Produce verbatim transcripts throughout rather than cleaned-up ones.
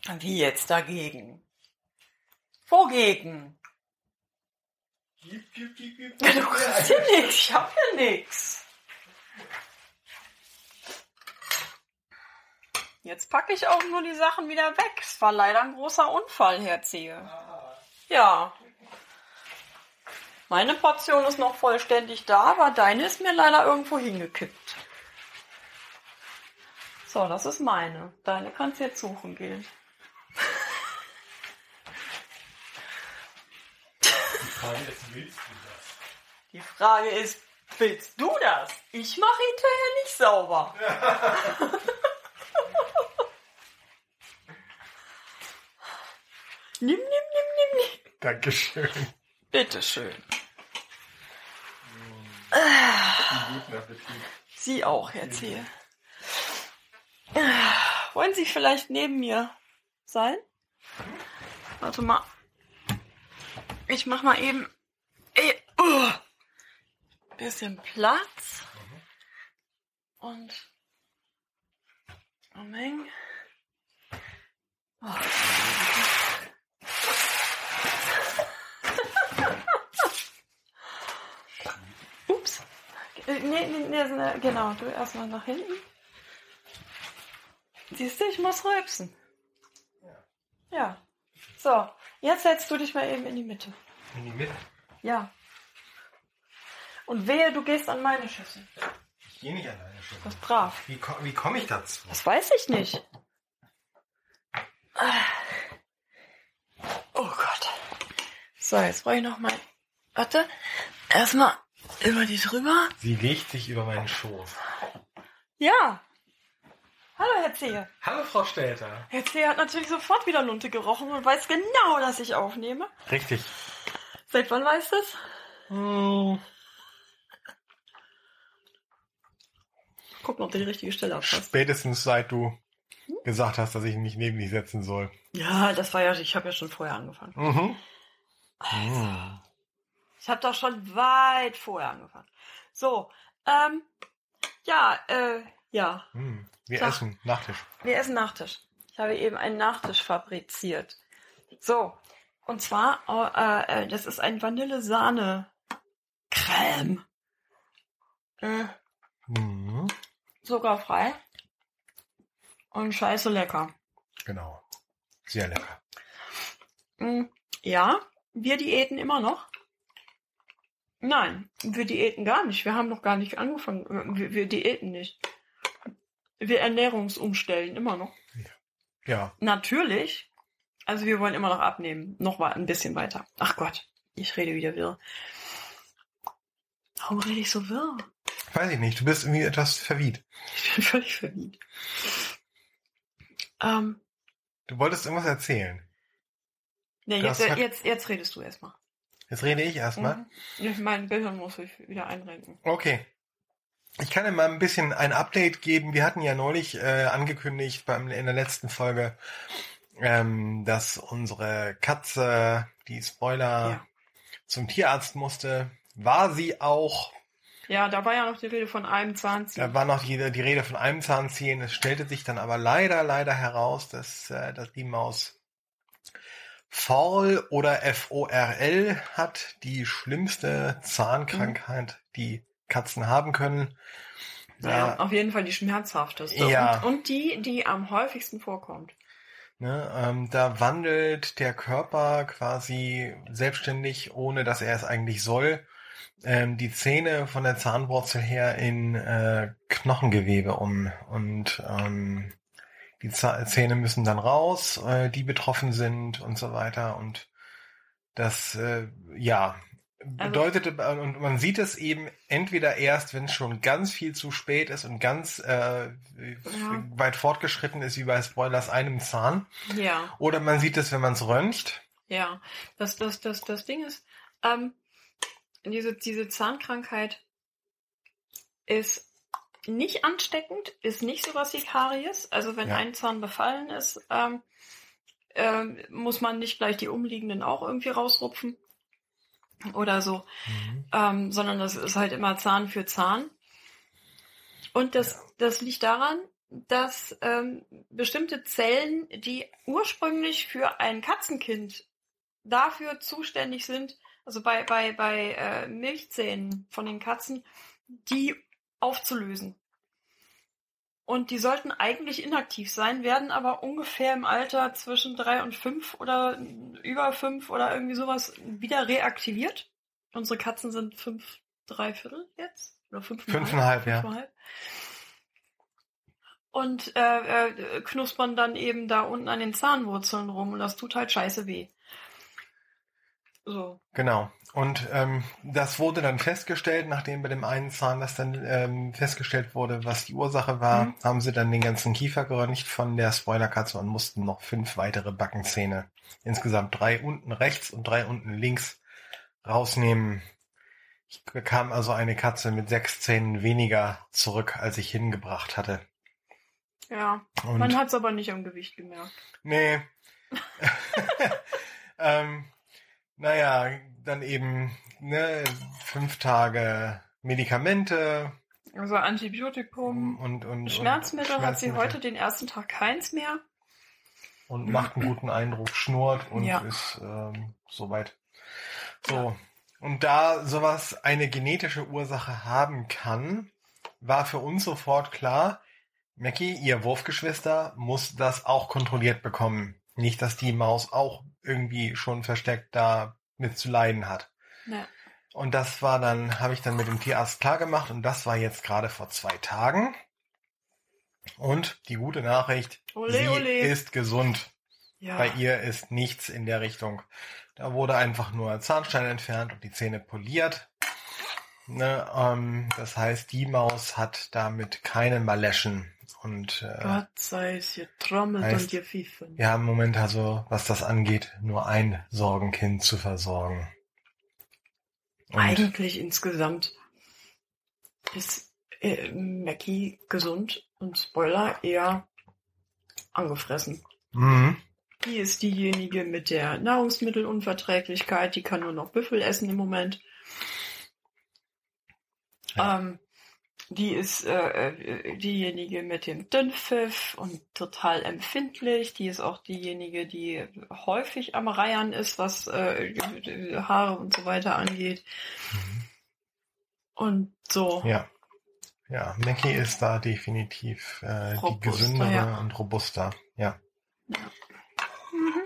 Wie jetzt dagegen? Wogegen? Gib, gib, gib, gib, Ja, du kriegst hier nichts. Ich hab hier nichts. Jetzt packe ich auch nur die Sachen wieder weg. Es war leider ein großer Unfall, Herr Zehe. Ja. Meine Portion ist noch vollständig da, aber deine ist mir leider irgendwo hingekippt. So, das ist meine. Deine kannst du jetzt suchen gehen. Die Frage ist, willst du das? Die Frage ist, willst du das? Ich mache hinterher nicht sauber. Nimm, nimm, nimm, nimm, nimm. Dankeschön. Bitteschön. Guten Appetit. Sie auch, Herr Zehe. Wollen Sie vielleicht neben mir sein? Warte mal. Ich mach mal eben äh, uh, bisschen Platz. Und Moment. Oh. Ups. Äh, Nee, nee, nee, genau. Du erstmal nach hinten. Siehst du, ich muss rülpsen. Ja. So, jetzt setzt du dich mal eben in die Mitte. In die Mitte. Ja. Und wehe, du gehst an meine Schüssel. Ich gehe nicht alleine schon. Das ist brav. Wie, ko- wie komme ich dazu? Das weiß ich nicht. Oh Gott. So, jetzt brauche ich noch mal... Warte. Erstmal über die drüber. Sie legt sich über meinen Schoß. Ja. Hallo, Herr Zehe. Hallo, Frau Stelter. Herr Zehe hat natürlich sofort wieder Lunte gerochen und weiß genau, dass ich aufnehme. Richtig. Seit wann weiß das? Hm. Gucken, ob du die richtige Stelle abpasst. Spätestens seit du gesagt hast, dass ich mich neben dich setzen soll. Ja, das war ja... Ich habe ja schon vorher angefangen. Mhm. Also, ich habe doch schon weit vorher angefangen. So, ähm, ja, äh, ja, Hm. Wir Sag. essen Nachtisch. wir essen Nachtisch. Ich habe eben einen Nachtisch fabriziert. So, und zwar, äh, äh, das ist ein Vanille-Sahne-Creme. Äh, Mhm. zuckerfrei und scheiße lecker. Genau. Sehr lecker. Mm, ja, wir diäten immer noch. Nein, wir diäten gar nicht. Wir haben noch gar nicht angefangen. Wir, wir diäten nicht. Wir Ernährungsumstellen immer noch. Ja. Natürlich. Also wir wollen immer noch abnehmen. Noch mal ein bisschen weiter. Ach Gott, ich rede wieder wirr. Warum rede ich so wirr? Weiß ich nicht. Du bist irgendwie etwas verwirrt. Ich bin völlig verwirrt. Ähm, Du wolltest irgendwas erzählen. nee, Das jetzt, hat- jetzt, jetzt redest du erstmal. Jetzt rede ich erstmal. Mhm. Mein Gehirn muss sich wieder einrenken. Okay. Ich kann dir mal ein bisschen ein Update geben. Wir hatten ja neulich äh, angekündigt beim, in der letzten Folge, ähm, dass unsere Katze, die Spoiler, Ja. zum Tierarzt musste. War sie auch. Ja, da war ja noch die Rede von einem Zahnziehen. Da war noch die, die Rede von einem Zahnziehen. Es stellte sich dann aber leider, leider heraus, dass, äh, dass die Maus Fall oder F O R L hat, die schlimmste Zahnkrankheit, die Katzen haben können. Ja, Da, auf jeden Fall die schmerzhafteste. Ja. Und, und die, die am häufigsten vorkommt. ne, ähm, da wandelt der Körper quasi selbstständig, ohne dass er es eigentlich soll, ähm, die Zähne von der Zahnwurzel her in äh, Knochengewebe um. Und ähm, die Zah- Zähne müssen dann raus, äh, die betroffen sind und so weiter. Und das, äh, ja, bedeutete, und man sieht es eben entweder erst, wenn es schon ganz viel zu spät ist und ganz äh, weit fortgeschritten ist, wie bei Spoilers einem Zahn. Ja, Oder man sieht es, wenn man es röntgt. ja. Das, das, das, das Ding ist, ähm, diese, diese Zahnkrankheit ist nicht ansteckend, ist nicht sowas wie Karies. Also wenn Ja. ein Zahn befallen ist, ähm, ähm, muss man nicht gleich die umliegenden auch irgendwie rausrupfen oder so, ähm, sondern das ist halt immer Zahn für Zahn. Und das, das liegt daran, dass ähm, bestimmte Zellen, die ursprünglich für ein Katzenkind dafür zuständig sind, also bei, bei, bei äh, Milchzähnen von den Katzen, die aufzulösen. Und die sollten eigentlich inaktiv sein, werden aber ungefähr im Alter zwischen drei und fünf oder über fünf oder irgendwie sowas wieder reaktiviert. Unsere Katzen sind fünf, drei Viertel jetzt? Oder fünfeinhalb? Fünfeinhalb, ja. Fünfeinhalb. Und äh, äh, knuspern dann eben da unten an den Zahnwurzeln rum und das tut halt scheiße weh. So. Genau. Und ähm, das wurde dann festgestellt, nachdem bei dem einen Zahn das dann ähm, festgestellt wurde, was die Ursache war, Mhm. haben sie dann den ganzen Kiefer geröntgt von der Spoilerkatze und mussten noch fünf weitere Backenzähne, insgesamt drei unten rechts und drei unten links, rausnehmen. Ich bekam also eine Katze mit sechs Zähnen weniger zurück, als ich hingebracht hatte. Ja, Und man hat's aber nicht am Gewicht gemerkt. nee. ähm, naja, dann eben ne, fünf Tage Medikamente. Also Antibiotikum, Und, und, Schmerzmittel, und hat sie Schmerzmittel. heute den ersten Tag keins mehr. Und macht einen guten Eindruck, schnurrt und Ja. ist ähm, soweit. So. Und da sowas eine genetische Ursache haben kann, war für uns sofort klar, Mackie, ihr Wurfgeschwister, muss das auch kontrolliert bekommen. Nicht, dass die Maus auch irgendwie schon versteckt da mit zu leiden hat. Ja. Und das war dann, habe ich dann mit dem Tierarzt klar gemacht und das war jetzt gerade vor zwei Tagen. Und die gute Nachricht, Ole, sie ole. ist gesund. Ja. Bei ihr ist nichts in der Richtung. Da wurde einfach nur Zahnstein entfernt und die Zähne poliert. Ne, ähm, das heißt, die Maus hat damit keine Maleschen. Und äh, Gott sei es getrommelt heißt, und gepfiffen. wir haben im Moment also, was das angeht, nur ein Sorgenkind zu versorgen. Und Eigentlich insgesamt ist äh, Mackie gesund und Spoiler eher angefressen. mhm. Die ist diejenige mit der Nahrungsmittelunverträglichkeit, die kann nur noch Büffel essen im Moment. Ja. Ähm, die ist äh, äh, diejenige mit dem Dünnpfiff und total empfindlich. Die ist auch diejenige, die häufig am Reiern ist, was äh, Haare und so weiter angeht. Mhm. Und so. Ja. Ja, Mackie ist da definitiv äh, die Robuster, gesündere ja. und robuster. Ja. Mhm.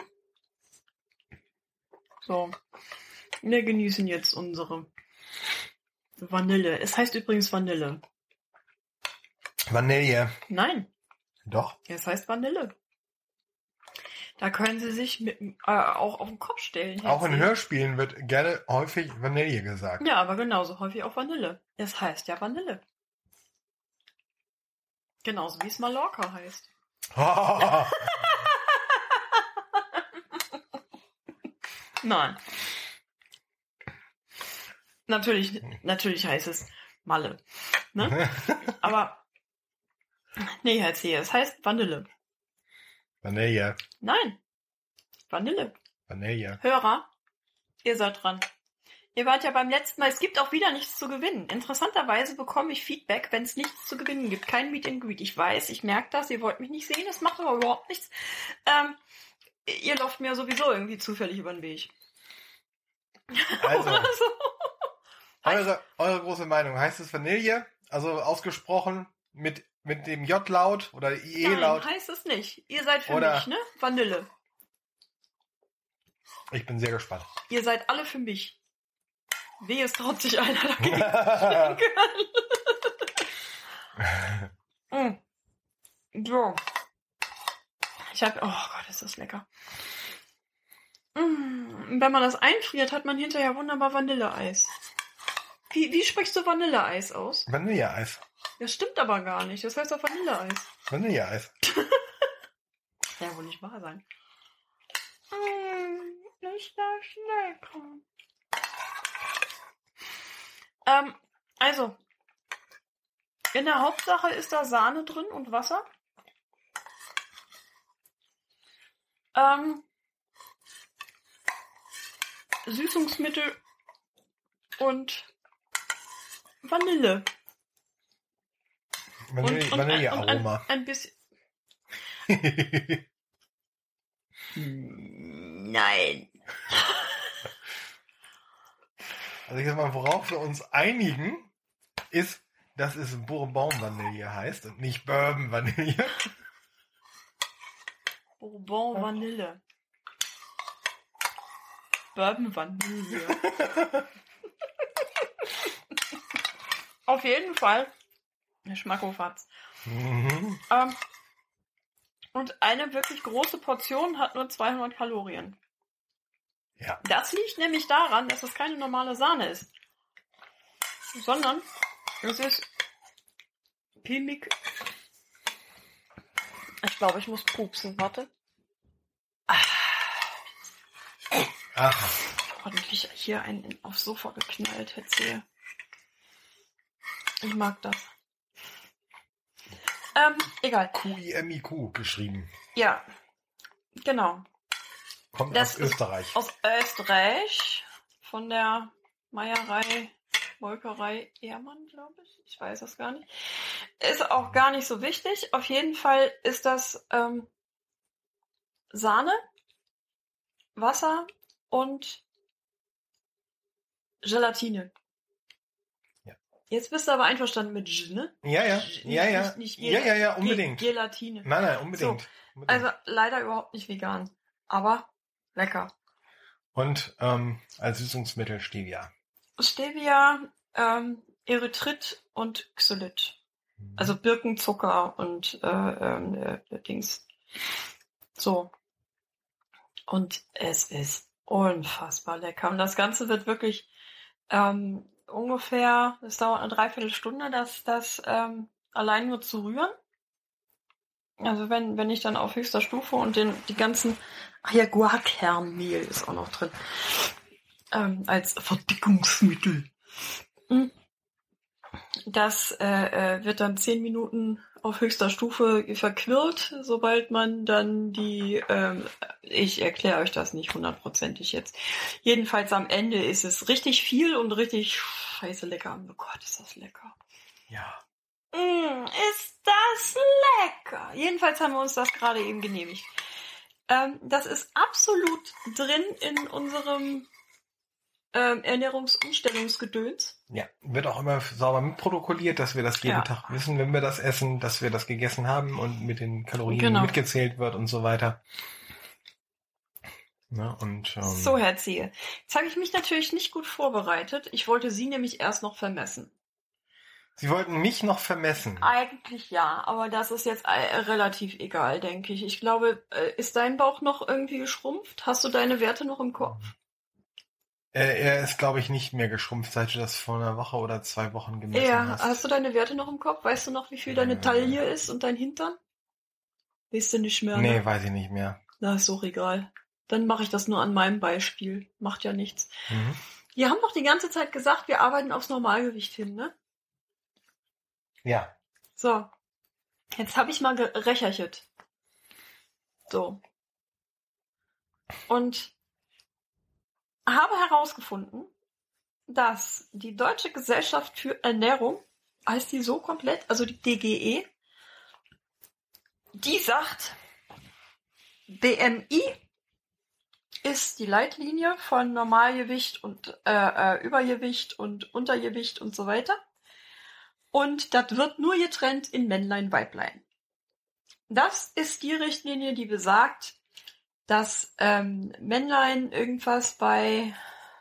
So. Wir genießen jetzt unsere Vanille. Es heißt übrigens Vanille. Vanille. Nein, Doch. es heißt Vanille. Da können Sie sich mit, äh, auch auf den Kopf stellen. Auch in Hetzi. Hörspielen wird gerne häufig Vanille gesagt. Ja, aber genauso häufig auch Vanille. Es heißt ja Vanille. Genauso wie es Mallorca heißt. Nein. Natürlich, natürlich heißt es Malle. Ne? Aber, nee, Herr es heißt Vanille. Vanille. Nein. Vanille. Vanille. Hörer, ihr seid dran. Ihr wart ja beim letzten Mal, es gibt auch wieder nichts zu gewinnen. Interessanterweise bekomme ich Feedback, wenn es nichts zu gewinnen gibt. Kein Meet and Greet. Ich weiß, ich merke das, ihr wollt mich nicht sehen, das macht aber überhaupt nichts. Ähm, ihr lauft mir sowieso irgendwie zufällig über den Weg. Also, Oder so. eure, eure große Meinung. Heißt es Vanille? Also ausgesprochen mit, mit dem J-Laut oder Nein, I-E-Laut? heißt es nicht. Ihr seid für Oder- mich, ne? Vanille. Ich bin sehr gespannt. Ihr seid alle für mich. Wehe, es traut sich einer dagegen. mm. So. Ich hab, oh Gott, ist das lecker. Mm. Wenn man das einfriert, hat man hinterher wunderbar Vanilleeis. Wie, wie sprichst du Vanilleeis aus? Vanilleeis. Das stimmt aber gar nicht. Das heißt doch Vanilleeis. Vanilleeis. Kann ja wohl nicht wahr sein. Mm, ist das lecker. Ähm, also, in der Hauptsache ist da Sahne drin und Wasser. Ähm, Süßungsmittel und Vanille. Vanille, und, und, Vanillearoma. Ein, ein, ein bisschen. Nein. Also ich sag mal, worauf wir uns einigen, ist, dass es Bourbon Vanille heißt und nicht Bourbon Vanille. Bourbon Vanille. Bourbon Vanille. Auf jeden Fall. Schmackofatz. Mhm. Ähm, und eine wirklich große Portion hat nur zweihundert Kalorien. Ja. Das liegt nämlich daran, dass es keine normale Sahne ist. Sondern es ist Pimik. Ich glaube, ich muss pupsen. Warte. Ach. Ordentlich hier einen aufs Sofa geknallt hätte. Ich mag das. Ähm, egal. Q I M I Q geschrieben. Ja, genau. Kommt Das aus Österreich. Aus Österreich. Von der Meierei, Molkerei Ehrmann, glaube ich. Ich weiß es gar nicht. Ist auch gar nicht so wichtig. Auf jeden Fall ist das ähm, Sahne, Wasser und Gelatine. Ja. Jetzt bist du aber einverstanden mit G, ne? Ja, ja, Nicht, ja, ja. Nicht, nicht ja, ja, ja, unbedingt. Ge Gelatine. Nein, nein, unbedingt. So, unbedingt. also leider überhaupt nicht vegan. Aber lecker. Und ähm, als Süßungsmittel Stevia. Stevia, ähm, Erythrit und Xylit. Also Birkenzucker und äh, ähm, äh, Dings. So. Und es ist unfassbar lecker. Und das Ganze wird wirklich ähm, ungefähr, es dauert eine Dreiviertelstunde, das, das ähm, allein nur zu rühren. Also wenn, wenn ich dann auf höchster Stufe und den, die ganzen, ach ja, Guarkernmehl ist auch noch drin, ähm, als Verdickungsmittel. Das äh, äh, wird dann zehn Minuten auf höchster Stufe verquirlt, sobald man dann die, ähm, ich erkläre euch das nicht hundertprozentig jetzt. Jedenfalls am Ende ist es richtig viel und richtig scheiße lecker. Oh Gott, ist das lecker. Ja. Mm, ist das lecker. Jedenfalls haben wir uns das gerade eben genehmigt. Ähm, das ist absolut drin in unserem ähm, Ernährungsumstellungsgedöns. Ja, wird auch immer sauber mitprotokolliert, dass wir das jeden Ja. Tag wissen, wenn wir das essen, dass wir das gegessen haben und mit den Kalorien Genau. mitgezählt wird und so weiter. Ja, und, ähm, So, Herr Zehe. Jetzt habe ich mich natürlich nicht gut vorbereitet. Ich wollte Sie nämlich erst noch vermessen. Sie wollten mich noch vermessen. Eigentlich ja, aber das ist jetzt äh, relativ egal, denke ich. Ich glaube, äh, ist dein Bauch noch irgendwie geschrumpft? Hast du deine Werte noch im Kopf? Äh, er ist, glaube ich, nicht mehr geschrumpft, seit du das vor einer Woche oder zwei Wochen gemessen Ja, hast. hast du deine Werte noch im Kopf? Weißt du noch, wie viel deine Äh. Taille ist und dein Hintern? Weißt du nicht mehr, Nee, ne? weiß ich nicht mehr. Na, ist doch egal. Dann mache ich das nur an meinem Beispiel. Macht ja nichts. Mhm. Wir haben doch die ganze Zeit gesagt, wir arbeiten aufs Normalgewicht hin, ne? Ja. So. Jetzt habe ich mal gerechnet. So. Und habe herausgefunden, dass die Deutsche Gesellschaft für Ernährung, heißt die so komplett, also die D G E, die sagt, B M I ist die Leitlinie von Normalgewicht und äh, äh, Übergewicht und Untergewicht und so weiter. Und das wird nur getrennt in Männlein, Weiblein. Das ist die Richtlinie, die besagt, dass ähm, Männlein irgendwas bei,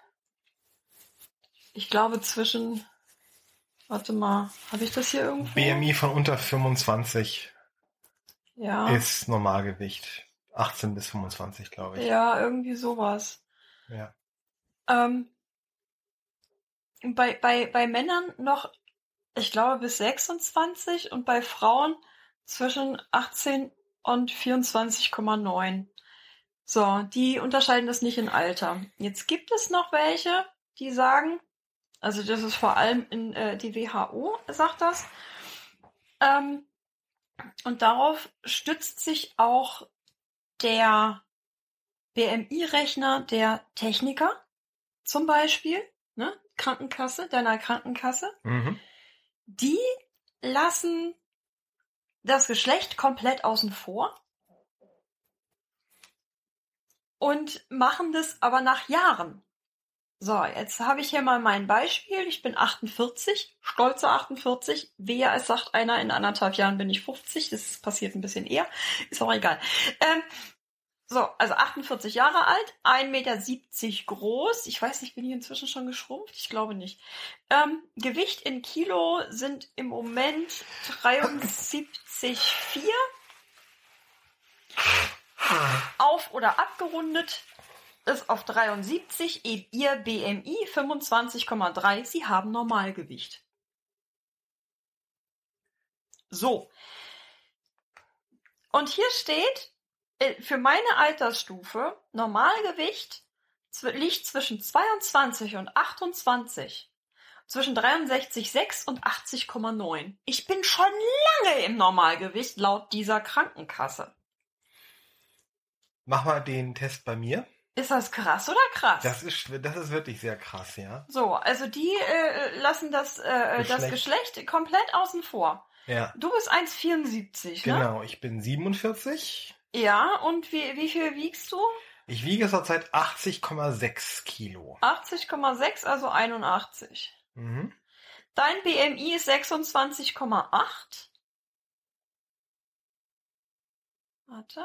ich glaube zwischen, warte mal, habe ich das hier irgendwo? B M I von unter fünfundzwanzig Ja. ist Normalgewicht. achtzehn bis fünfundzwanzig, glaube ich. Ja, irgendwie sowas. Ja. Ähm, bei, bei, bei Männern noch, ich glaube, bis sechsundzwanzig und bei Frauen zwischen achtzehn und vierundzwanzig Komma neun. So, die unterscheiden das nicht in Alter. Jetzt gibt es noch welche, die sagen, also das ist vor allem in äh, die W H O sagt das, ähm, und darauf stützt sich auch der B M I-Rechner der Techniker, zum Beispiel, ne, Krankenkasse, deiner Krankenkasse, Mhm. die lassen das Geschlecht komplett außen vor und machen das aber nach Jahren. So, jetzt habe ich hier mal mein Beispiel. Ich bin achtundvierzig, stolze achtundvierzig. Wehe, es sagt einer, in anderthalb Jahren bin ich fünfzig. Das passiert ein bisschen eher. Ist auch egal. Ähm, so, also achtundvierzig Jahre alt, ein Meter siebzig groß. Ich weiß nicht, bin ich inzwischen schon geschrumpft? Ich glaube nicht. Ähm, Gewicht in Kilo sind im Moment dreiundsiebzig Komma vier. Auf- oder abgerundet ist auf dreiundsiebzig, ihr B M I fünfundzwanzig Komma drei, Sie haben Normalgewicht. So. Und hier steht, für meine Altersstufe, Normalgewicht liegt zwischen zweiundzwanzig und achtundzwanzig, zwischen dreiundsechzig Komma sechs und achtzig Komma neun. Ich bin schon lange im Normalgewicht laut dieser Krankenkasse. Mach mal den Test bei mir. Ist das krass oder krass? Das ist, das ist wirklich sehr krass, ja. So, also die äh, lassen das, äh, Geschlecht. das Geschlecht komplett außen vor. Ja. Du bist eins Komma vierundsiebzig, ne? Genau, ich bin siebenundvierzig. Ja, und wie, wie viel wiegst du? Ich wiege zurzeit achtzig Komma sechs Kilo. achtzig Komma sechs, also einundachtzig. Mhm. Dein B M I ist sechsundzwanzig Komma acht. Warte.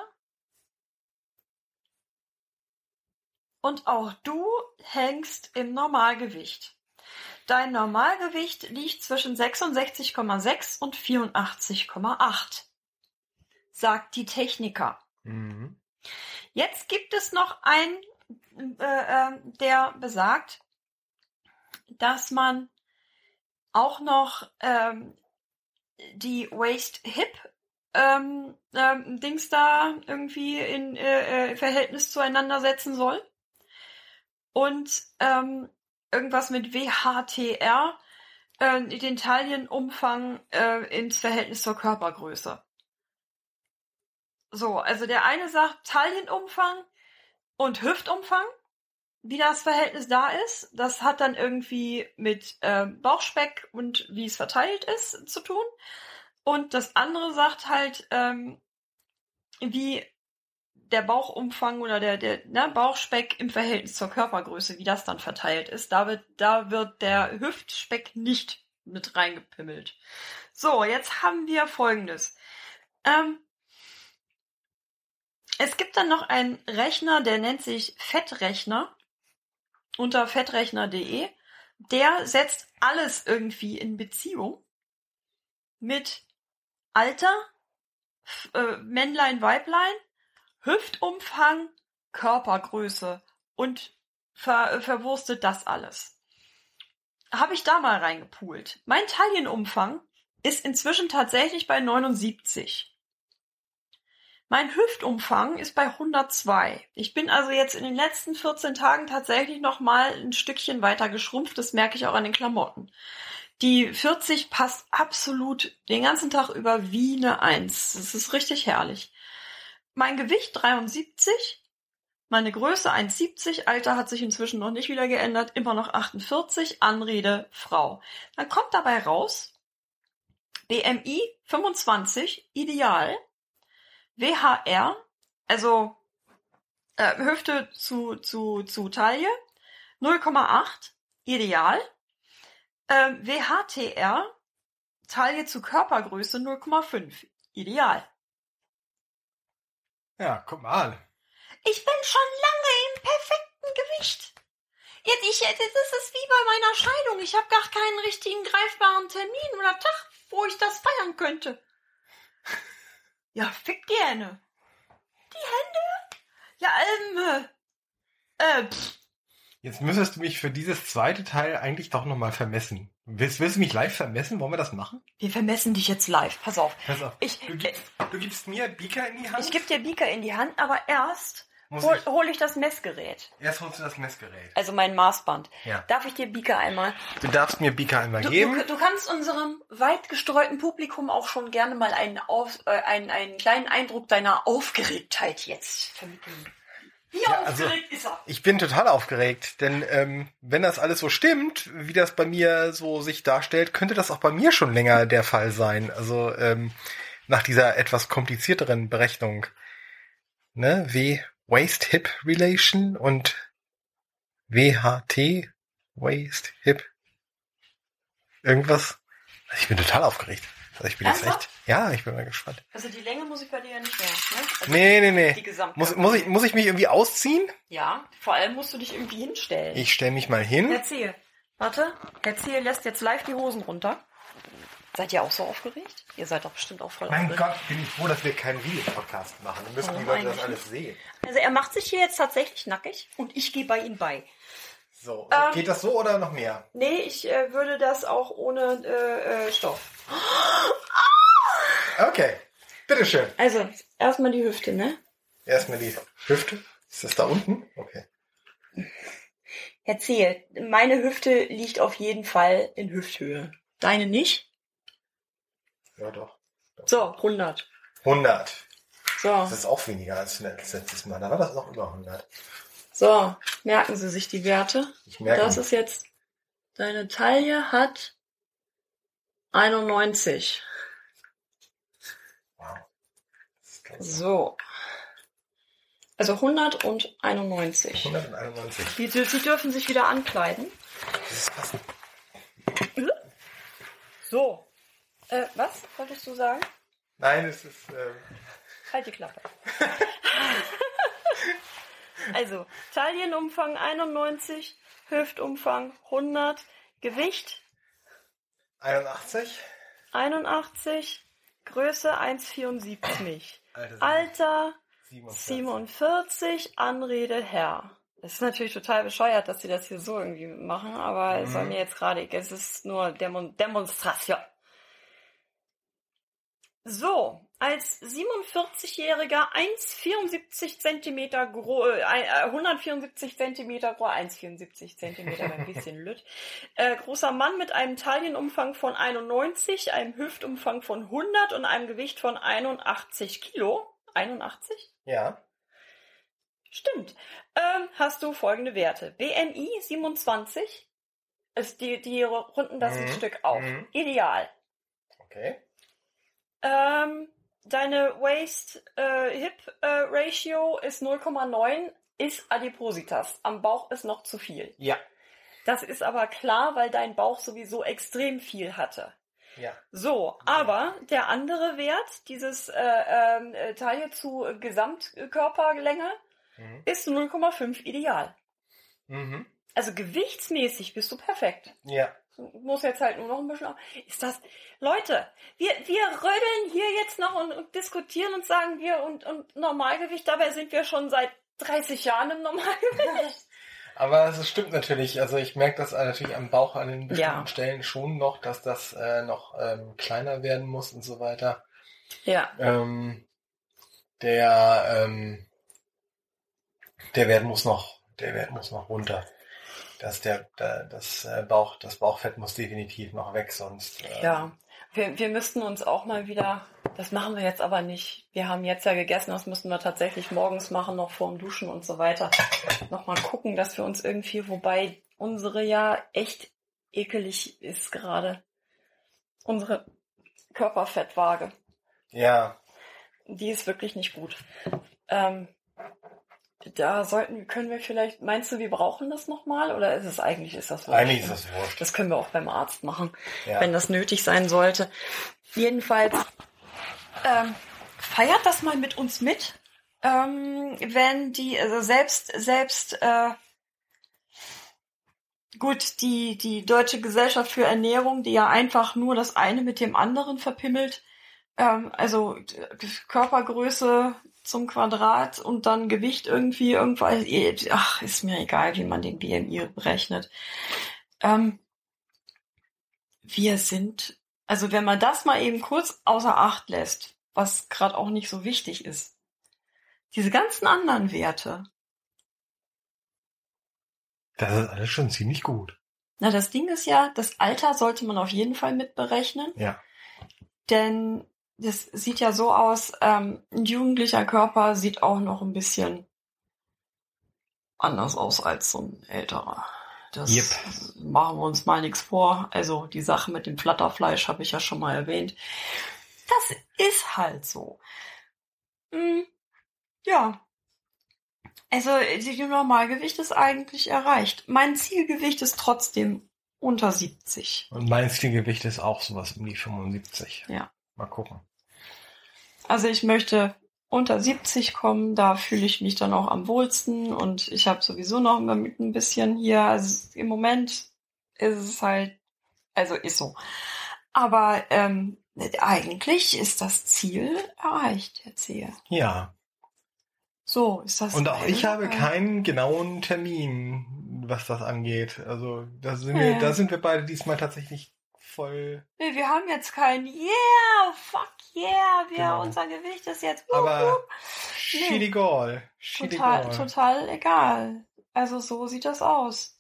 Und auch du hängst im Normalgewicht. Dein Normalgewicht liegt zwischen sechsundsechzig Komma sechs und vierundachtzig Komma acht, sagt die Techniker. Mhm. Jetzt gibt es noch einen, äh, äh, der besagt, dass man auch noch ähm, die Waist-Hip ähm, ähm, Dings da irgendwie in äh, äh, Verhältnis zueinander setzen soll. Und ähm, irgendwas mit W H T R, äh, den Taillenumfang äh, ins Verhältnis zur Körpergröße. So, also der eine sagt Taillenumfang und Hüftumfang, wie das Verhältnis da ist. Das hat dann irgendwie mit äh, Bauchspeck und wie es verteilt ist zu tun. Und das andere sagt halt, ähm, wie der Bauchumfang oder der, der ne, Bauchspeck im Verhältnis zur Körpergröße, wie das dann verteilt ist. Da wird, da wird der Hüftspeck nicht mit reingepimmelt. So, jetzt haben wir Folgendes. Ähm, es gibt dann noch einen Rechner, der nennt sich Fettrechner unter fettrechner punkt de. Der setzt alles irgendwie in Beziehung mit Alter, äh, Männlein, Weiblein, Hüftumfang, Körpergröße und ver, verwurstet das alles. Habe ich da mal reingepoolt. Mein Taillenumfang ist inzwischen tatsächlich bei neunundsiebzig. Mein Hüftumfang ist bei hundertzwei. Ich bin also jetzt in den letzten vierzehn Tagen tatsächlich noch mal ein Stückchen weiter geschrumpft. Das merke ich auch an den Klamotten. Die vierzig passt absolut den ganzen Tag über wie eine Eins. Das ist richtig herrlich. Mein Gewicht dreiundsiebzig, meine Größe eins Komma siebzig, Alter hat sich inzwischen noch nicht wieder geändert, immer noch achtundvierzig, Anrede Frau. Dann kommt dabei raus, B M I fünfundzwanzig, ideal, W H R, also äh, Hüfte zu, zu, zu Taille, null Komma acht, ideal, äh, W H T R, Taille zu Körpergröße null Komma fünf, ideal. Ja, guck mal. Ich bin schon lange im perfekten Gewicht. Jetzt, ich, das ist wie bei meiner Scheidung. Ich habe gar keinen richtigen greifbaren Termin oder Tag, wo ich das feiern könnte. Ja, fick gerne. Die Hände? Ja, ähm, äh, pff. Jetzt müsstest du mich für dieses zweite Teil eigentlich doch nochmal vermessen. Willst, willst du mich live vermessen? Wollen wir das machen? Wir vermessen dich jetzt live. Pass auf. Pass auf. Ich, du, gibst, äh, du gibst mir Beaker in die Hand? Ich gebe dir Beaker in die Hand, aber erst hol, ich, hol ich das Messgerät. Erst holst du das Messgerät. Also mein Maßband. Ja. Darf ich dir Beaker einmal? Du darfst mir Beaker einmal du, geben. Du, du kannst unserem weit gestreuten Publikum auch schon gerne mal einen, auf, äh, einen, einen kleinen Eindruck deiner Aufgeregtheit jetzt vermitteln. Wie ja, aufgeregt also, ist er? Ich bin total aufgeregt, denn ähm, wenn das alles so stimmt, wie das bei mir so sich darstellt, könnte das auch bei mir schon länger der Fall sein. Also ähm, nach dieser etwas komplizierteren Berechnung, ne, W, Waist-Hip Relation und W H T, Waist-Hip, irgendwas. Also ich bin total aufgeregt. Also ich bin jetzt echt, ja, ich bin mal gespannt. Also die Länge muss ich bei dir ja nicht mehr, ne? Also nee, nee, nee. Die Gesamtheit. Muss, muss, ich, muss ich mich irgendwie ausziehen? Ja, vor allem musst du dich irgendwie hinstellen. Ich stelle mich mal hin. Herr Zehe, warte, Herr Zehe lässt jetzt live die Hosen runter. Seid ihr auch so aufgeregt? Ihr seid doch bestimmt auch voll Mein aufgeregt. Gott, bin ich froh, dass wir keinen Video-Podcast machen. Dann müssen Warum die Leute das eigentlich alles sehen. Also er macht sich hier jetzt tatsächlich nackig und ich gehe bei ihm bei. So, Ähm, geht das so oder noch mehr? Nee, ich äh, würde das auch ohne äh, äh, Stoff. Okay, bitteschön. Also, erstmal die Hüfte, ne? Erstmal die Hüfte. Ist das da unten? Okay. Erzähl, meine Hüfte liegt auf jeden Fall in Hüfthöhe. Deine nicht? Ja, doch. So, hundert. hundert. So, Das ist auch weniger als letztes Mal. Da war das noch über hundert. so, merken Sie sich die Werte. Ich merke. Das ist jetzt, deine Taille hat einundneunzig. Wow. Das ist klasse. So. Also hunderteinundneunzig. hunderteinundneunzig. Sie, Sie dürfen sich wieder ankleiden. Das ist krass. So. Äh, was wolltest du sagen? Nein, es ist... Ähm Halt die Klappe. Also, Taillenumfang einundneunzig, Hüftumfang hundert, Gewicht einundachtzig. einundachtzig, Größe eins Komma vierundsiebzig, Alter, Alter siebenundvierzig. siebenundvierzig, Anrede Herr. Es ist natürlich total bescheuert, dass sie das hier so irgendwie machen, aber es soll mir jetzt gerade, es ist nur Demon Demonstration. So, als siebenundvierzigjähriger eins Komma vierundsiebzig Zentimeter groß, äh, hundertvierundsiebzig Zentimeter groß, eins Komma vierundsiebzig Zentimeter, ein bisschen lütt, äh, großer Mann mit einem Taillenumfang von einundneunzig, einem Hüftumfang von hundert und einem Gewicht von einundachtzig Kilo. einundachtzig? Ja. Stimmt. Ähm, hast du folgende Werte. B M I siebenundzwanzig, ist die, die runden das ein Mhm. Stück auf. Mhm. Ideal. Okay. Ähm, deine Waist-Hip-Ratio ist null Komma neun, ist Adipositas. Am Bauch ist noch zu viel. Ja. Das ist aber klar, weil dein Bauch sowieso extrem viel hatte. Ja. So, aber der andere Wert, dieses äh, äh, Taille zu Gesamtkörperlänge, Mhm. ist null Komma fünf ideal. Mhm. Also gewichtsmäßig bist du perfekt. Ja. Muss jetzt halt nur noch ein bisschen... Ist das... Leute, wir, wir rödeln hier jetzt noch und, und diskutieren und sagen wir und, und Normalgewicht, dabei sind wir schon seit dreißig Jahren im Normalgewicht. Aber es stimmt natürlich. Also ich merke das natürlich am Bauch an den bestimmten Ja. Stellen schon noch, dass das äh, noch ähm, kleiner werden muss und so weiter. Ja. Ähm, der ähm, der Wert muss noch, der Wert muss noch runter. Dass der, der das äh, Bauch, das Bauchfett muss definitiv noch weg, sonst. Äh, Ja. Wir, wir müssten uns auch mal wieder... Das machen wir jetzt aber nicht. Wir haben jetzt ja gegessen, das müssten wir tatsächlich morgens machen, noch vorm Duschen und so weiter. Nochmal gucken, dass wir uns irgendwie, wobei unsere ja echt ekelig ist gerade. Unsere Körperfettwaage. Ja. Die ist wirklich nicht gut. Ähm, da sollten, können wir vielleicht, meinst du, wir brauchen das nochmal? Oder ist es eigentlich, ist das wurscht? Eigentlich ist das wurscht. Das können wir auch beim Arzt machen, Ja. wenn das nötig sein sollte. Jedenfalls, ähm, feiert das mal mit uns mit. Ähm, wenn die, also selbst, selbst, äh, gut, die, die Deutsche Gesellschaft für Ernährung, die ja einfach nur das eine mit dem anderen verpimmelt, ähm, also d- Körpergröße zum Quadrat und dann Gewicht irgendwie irgendwas, ach, ist mir egal, wie man den B M I berechnet. Ähm, wir sind, also wenn man das mal eben kurz außer Acht lässt, was gerade auch nicht so wichtig ist, diese ganzen anderen Werte, Das ist alles schon ziemlich gut. na, das Ding ist ja, das Alter sollte man auf jeden Fall mit berechnen, Ja. denn das sieht ja so aus, ähm, ein jugendlicher Körper sieht auch noch ein bisschen anders aus als so ein älterer. Das Yep. machen wir uns mal nichts vor. Also die Sache mit dem Flatterfleisch habe ich ja schon mal erwähnt. Das ist halt so. Hm, ja. Also, das Normalgewicht ist eigentlich erreicht. Mein Zielgewicht ist trotzdem unter siebzig. Und mein Zielgewicht ist auch sowas um die fünfundsiebzig. Ja. Mal gucken. Also ich möchte unter siebzig kommen, da fühle ich mich dann auch am wohlsten und ich habe sowieso noch immer mit ein bisschen hier, also im Moment ist es halt, also ist so. Aber ähm, eigentlich ist das Ziel erreicht, Herr Zehe. Ja. So, ist das. Und auch ich geil, habe oder? keinen genauen Termin, was das angeht. Also da sind wir, Ja. da sind wir beide diesmal tatsächlich voll. Nee, wir haben jetzt kein Yeah, fuck yeah, wir, Genau. unser Gewicht ist jetzt. Wup, Aber wup. shit egal. Shit Total, egal. total egal. Also so sieht das aus.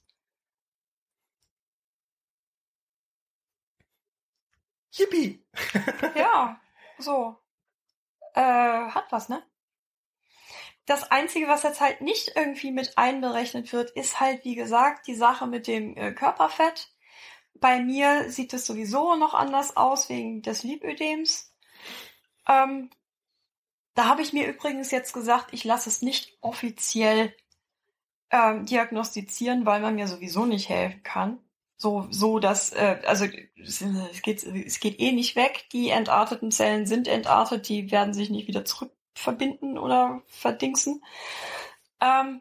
Yippie! Ja, so. Äh, hat was, ne? Das Einzige, was jetzt halt nicht irgendwie mit einberechnet wird, ist halt, wie gesagt, die Sache mit dem äh, Körperfett. Bei mir sieht es sowieso noch anders aus, wegen des Lipödems. Ähm, da habe ich mir übrigens jetzt gesagt, ich lasse es nicht offiziell ähm, diagnostizieren, weil man mir sowieso nicht helfen kann. So, so dass, äh, also es geht, es geht eh nicht weg. Die entarteten Zellen sind entartet, die werden sich nicht wieder zurückverbinden oder verdingsen. Ähm,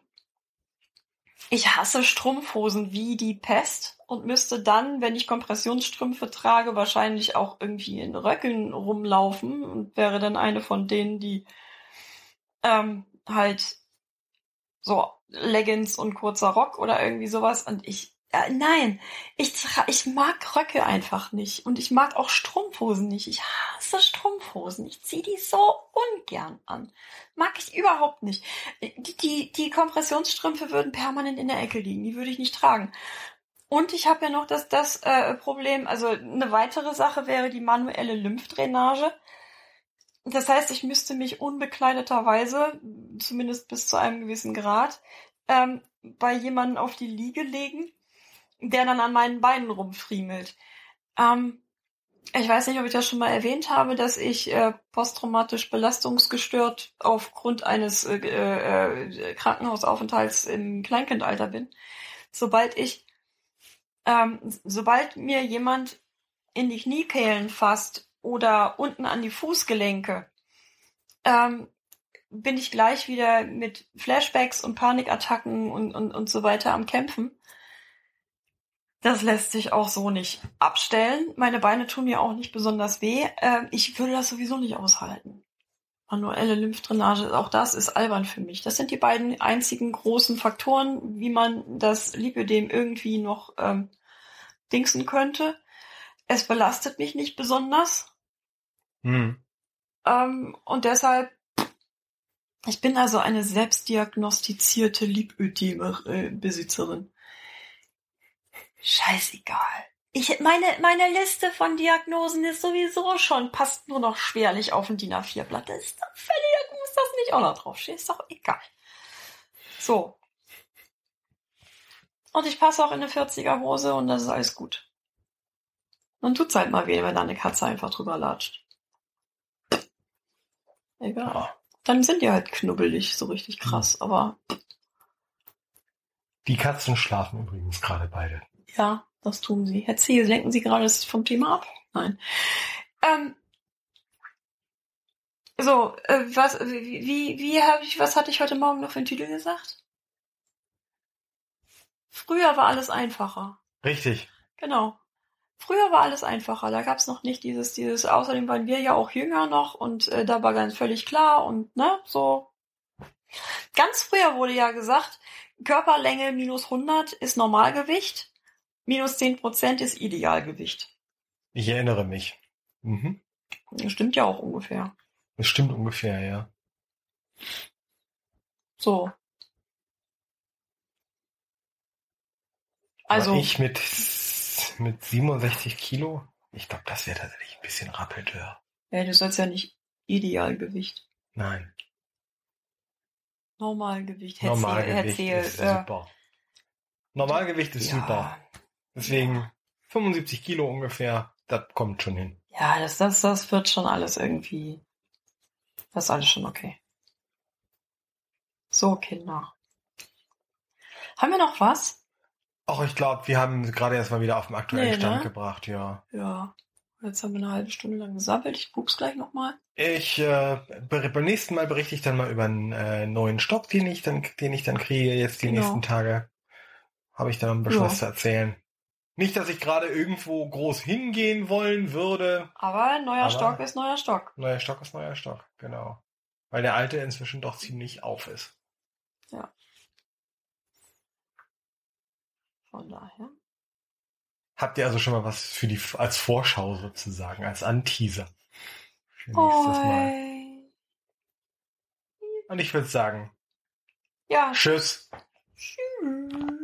ich hasse Strumpfhosen wie die Pest und müsste dann, wenn ich Kompressionsstrümpfe trage, wahrscheinlich auch irgendwie in Röckeln rumlaufen und wäre dann eine von denen, die ähm, halt so Leggings und kurzer Rock oder irgendwie sowas. Und ich, äh, nein, ich, tra- ich mag Röcke einfach nicht. Und ich mag auch Strumpfhosen nicht. Ich hasse Strumpfhosen. Ich ziehe die so ungern an. Mag ich überhaupt nicht. Die, die, die Kompressionsstrümpfe würden permanent in der Ecke liegen. Die würde ich nicht tragen. Und ich habe ja noch das, das äh, Problem, also eine weitere Sache wäre die manuelle Lymphdrainage. Das heißt, ich müsste mich unbekleideterweise, zumindest bis zu einem gewissen Grad, ähm, bei jemandem auf die Liege legen, der dann an meinen Beinen rumfriemelt. Ähm, ich weiß nicht, ob ich das schon mal erwähnt habe, dass ich äh, posttraumatisch belastungsgestört aufgrund eines äh, äh, Krankenhausaufenthalts im Kleinkindalter bin. Sobald ich, ähm, sobald mir jemand in die Kniekehlen fasst oder unten an die Fußgelenke, ähm, bin ich gleich wieder mit Flashbacks und Panikattacken und, und, und so weiter am Kämpfen. Das lässt sich auch so nicht abstellen. Meine Beine tun mir auch nicht besonders weh. Ähm, ich würde das sowieso nicht aushalten. Manuelle Lymphdrainage, auch das ist albern für mich. Das sind die beiden einzigen großen Faktoren, wie man das Lipödem irgendwie noch ähm, dingsen könnte. Es belastet mich nicht besonders. Hm. Ähm, und deshalb, ich bin also eine selbstdiagnostizierte Lipödem-Besitzerin. Scheißegal. Ich, meine, meine Liste von Diagnosen ist sowieso schon, passt nur noch schwerlich auf ein D I N A vier Blatt. Das ist doch völlig, muss das nicht auch noch draufstehen. Ist doch egal. So. Und ich passe auch in eine vierziger Hose und das ist alles gut. Dann tut's halt mal weh, wenn da eine Katze einfach drüber latscht. Egal. Ja. Dann sind die halt knubbelig, so richtig krass, aber Die Katzen schlafen übrigens gerade beide. ja, das tun sie. Herr Ziel, lenken Sie gerade das vom Thema ab? Nein. Ähm, so, äh, was, wie, wie, wie habe ich, was hatte ich heute Morgen noch für einen Titel gesagt? Früher war alles einfacher. Richtig. Genau. Früher war alles einfacher. Da gab's noch nicht dieses, dieses, außerdem waren wir ja auch jünger noch und äh, da war ganz völlig klar und ne, so. Ganz früher wurde ja gesagt, Körperlänge minus hundert ist Normalgewicht, minus zehn Prozent ist Idealgewicht. Ich erinnere mich. Mhm. Das stimmt ja auch ungefähr. Das stimmt ungefähr, ja. So. Aber Also, ich mit, mit siebenundsechzig Kilo, ich glaube, das wäre tatsächlich ein bisschen rappeltör. ja, du sollst ja nicht Idealgewicht. Nein. Normalgewicht. Herr Normalgewicht Zehl, ist äh, super. Normalgewicht ist ja. super. Deswegen fünfundsiebzig Kilo ungefähr. das kommt schon hin. Ja, das, das, das wird schon alles irgendwie. Das ist alles schon okay. So, Kinder. Haben wir noch was? Ach, ich glaube, wir haben gerade erst mal wieder auf den aktuellen Nee, Stand ne? gebracht, ja. Ja. Jetzt haben wir eine halbe Stunde lang gesammelt. Ich pups gleich nochmal. Ich, äh, be- beim nächsten Mal berichte ich dann mal über einen äh, neuen Stock, den ich dann, den ich dann kriege jetzt die Genau. nächsten Tage. Habe ich dann ein bisschen Ja. was zu erzählen. Nicht, dass ich gerade irgendwo groß hingehen wollen würde. Aber neuer Aber- Stock ist neuer Stock. Neuer Stock ist neuer Stock, genau. Weil der alte inzwischen doch ziemlich auf ist. Ja. Von daher. Habt ihr also schon mal was für die, als Vorschau sozusagen, als Anteaser? Für nächstes Mal. Oi. Und ich würde sagen, Ja. tschüss. Tschüss.